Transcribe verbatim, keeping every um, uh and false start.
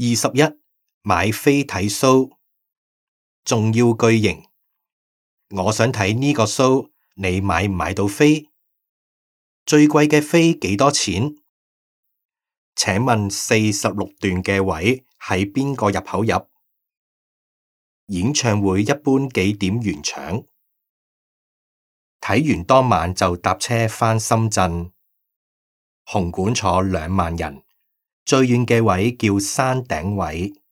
二十一，買飛睇 show， 重要句型。我想睇呢個 show， 你買唔買到飛？最貴嘅飛幾多錢？請問四十六段嘅位喺邊個入口入？演唱會一般幾點完場？睇完當晚就搭車返深圳。紅館坐兩萬人，最遠嘅位叫山頂位。